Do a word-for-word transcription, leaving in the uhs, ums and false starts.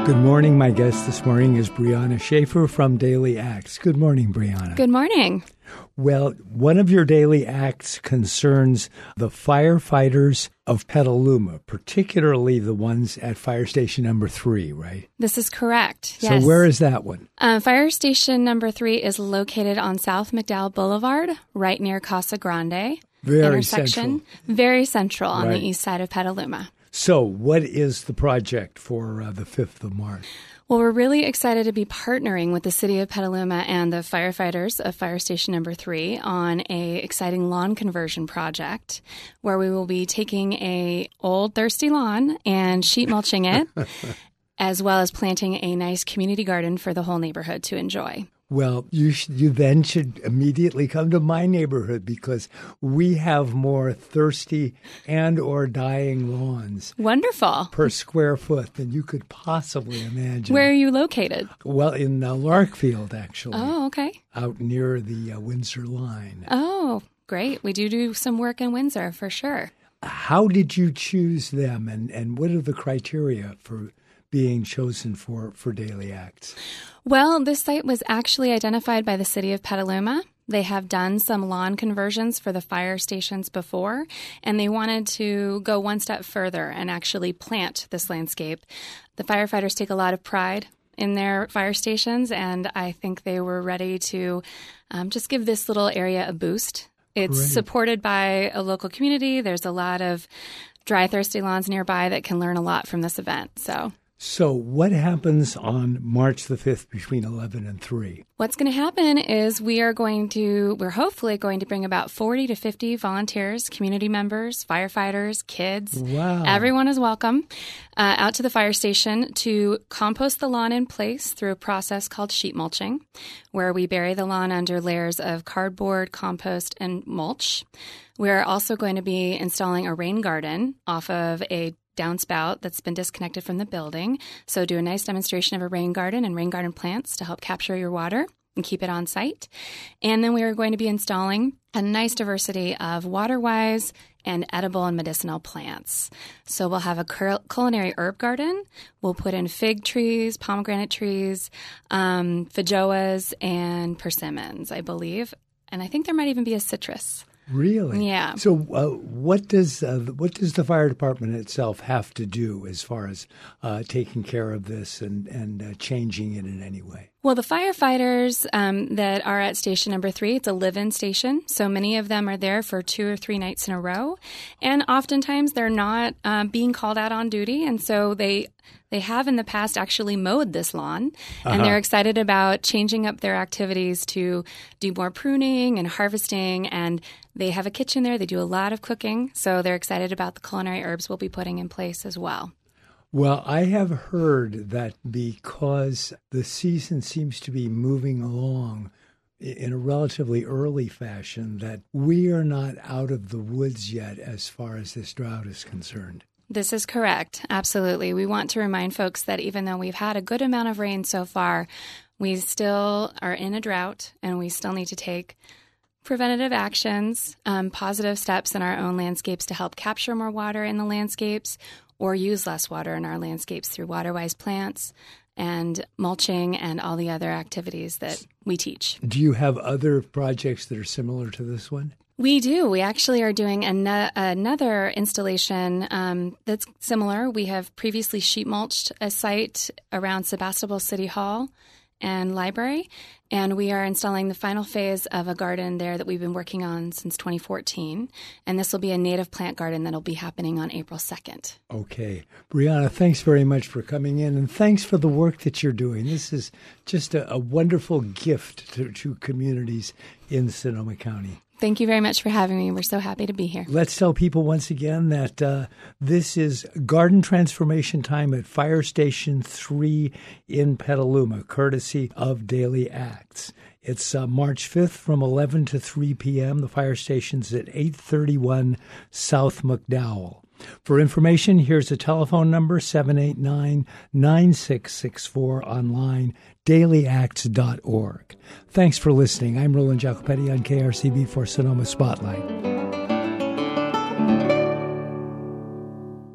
Good morning. My guest this morning is Brianna Schaefer from Daily Acts. Good morning, Brianna. Good morning. Well, one of your daily acts concerns the firefighters of Petaluma, particularly the ones at Fire Station Number Three, right? This is correct. Yes. So where is that one? Uh, Fire Station Number Three is located on South McDowell Boulevard, right near Casa Grande. Very intersection. central. Very central on Right. the east side of Petaluma. So what is the project for uh, the fifth of March? Well, we're really excited to be partnering with the City of Petaluma and the firefighters of Fire Station Number Three on a exciting lawn conversion project where we will be taking a old thirsty lawn and sheet mulching it, as well as planting a nice community garden for the whole neighborhood to enjoy. Well, you sh- you then should immediately come to my neighborhood because we have more thirsty and or dying lawns Wonderful. per square foot than you could possibly imagine. Where are you located? Well, in uh, Larkfield, actually, Oh, okay. out near the uh, Windsor line. Oh, great. We do do some work in Windsor for sure. How did you choose them, and, and what are the criteria for being chosen for, for Daily Acts? Well, this site was actually identified by the City of Petaluma. They have done some lawn conversions for the fire stations before, and they wanted to go one step further and actually plant this landscape. The firefighters take a lot of pride in their fire stations, and I think they were ready to um, just give this little area a boost. It's Great. supported by a local community. There's a lot of dry, thirsty lawns nearby that can learn a lot from this event. So. So what happens on March the fifth between eleven and three? What's going to happen is we are going to, we're hopefully going to bring about forty to fifty volunteers, community members, firefighters, kids. Wow. Everyone is welcome uh, out to the fire station to compost the lawn in place through a process called sheet mulching, where we bury the lawn under layers of cardboard, compost, and mulch. We're also going to be installing a rain garden off of a downspout that's been disconnected from the building. So do a nice demonstration of a rain garden and rain garden plants to help capture your water and keep it on site. And then we are going to be installing a nice diversity of water-wise and edible and medicinal plants. So we'll have a cul- culinary herb garden. We'll put in fig trees, pomegranate trees, um, feijoas, and persimmons, I believe. And I think there might even be a citrus. Really? Yeah. So uh, what does uh, what does the fire department itself have to do as far as uh, taking care of this and, and uh, changing it in any way? Well, the firefighters um, that are at Station Number Three, it's a live-in station, so many of them are there for two or three nights in a row, and oftentimes they're not uh, being called out on duty, and so they they have in the past actually mowed this lawn, and Uh-huh. they're excited about changing up their activities to do more pruning and harvesting, and they have a kitchen there. They do a lot of cooking, so they're excited about the culinary herbs we'll be putting in place as well. Well, I have heard that because the season seems to be moving along in a relatively early fashion, that we are not out of the woods yet as far as this drought is concerned. This is correct. Absolutely. We want to remind folks that even though we've had a good amount of rain so far, we still are in a drought and we still need to take preventative actions, um, positive steps in our own landscapes to help capture more water in the landscapes or use less water in our landscapes through water-wise plants and mulching and all the other activities that we teach. Do you have other projects that are similar to this one? We do. We actually are doing an- another installation um, that's similar. We have previously sheet mulched a site around Sebastopol City Hall and Library, and we are installing the final phase of a garden there that we've been working on since twenty fourteen, and this will be a native plant garden that will be happening on April second. Okay. Brianna, thanks very much for coming in, and thanks for the work that you're doing. This is just a, a wonderful gift to, to communities in Sonoma County. Thank you very much for having me. We're so happy to be here. Let's tell people once again that uh, this is Garden Transformation Time at Fire Station three in Petaluma, courtesy of Daily Acts. It's uh, March fifth from eleven to three p.m. The fire station's at eight thirty-one South McDowell. For information, here's a telephone number, seven eight nine, nine six six four, online, daily acts dot org. Thanks for listening. I'm Roland Jacopetti on K R C B for Sonoma Spotlight.